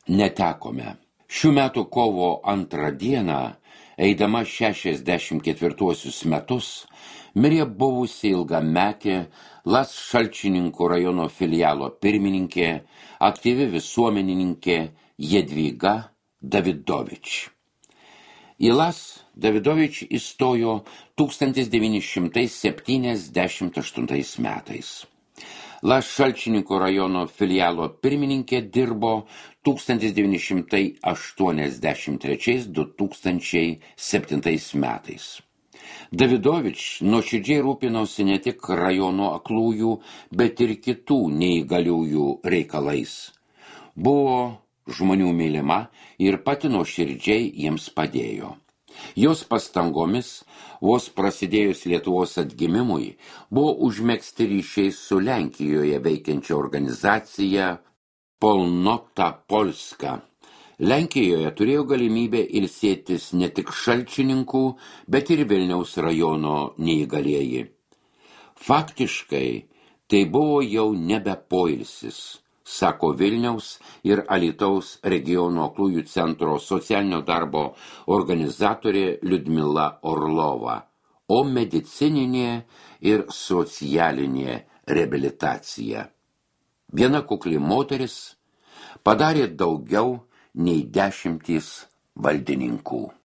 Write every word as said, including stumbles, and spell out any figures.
netekome. Šių metų kovo antrą dieną, eidama šešiasdešimt ketvirtuosius metus, mirė buvusi ilgametė Las Šalčininkų rajono filialo pirmininkė, aktyvi visuomenininkė Jadvyga Davidovič. Į Las Davidovič įstojo tūkstantis devyni šimtai septyniasdešimt aštuntais metais. Las Šalčininkų rajono filialo pirmininkė dirbo tūkstantis devyni šimtai aštuoniasdešimt trečiais - du tūkstančiai septintais metais. Davidovič nuoširdžiai rūpinosi ne tik rajono aklųjų, bet ir kitų neįgaliųjų reikalais. Buvo žmonių mylima ir pati nuoširdžiai jiems padėjo. Jos pastangomis, vos prasidėjus Lietuvos atgimimui, buvo užmegzti ryšiai su Lenkijoje veikiančia organizacija Polnota Polska. Lenkijoje turėjo galimybę ilsėtis ne tik Šalčininkų, bet ir Vilniaus rajono neįgalieji. Faktiškai tai buvo jau nebe poilsis, sako Vilniaus ir Alytaus regiono aklųjų centro socialinio darbo organizatorė Liudmila Orlova, o medicininė ir socialinė reabilitacija. Viena kukli moteris padarė daugiau nei dešimtys valdininkų.